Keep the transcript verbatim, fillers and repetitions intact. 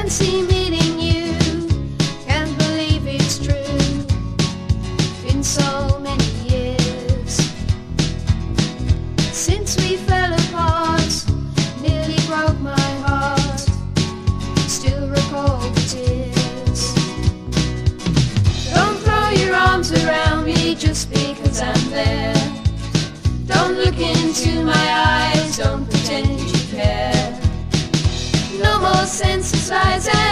fancy meeting you, can't believe it's true. Been so many years since we fell apart, nearly broke my heart, still recall the tears. Don't throw your arms around me just because I'm there. Don't look into my eyes, don't pretend you care. No more senseless lies and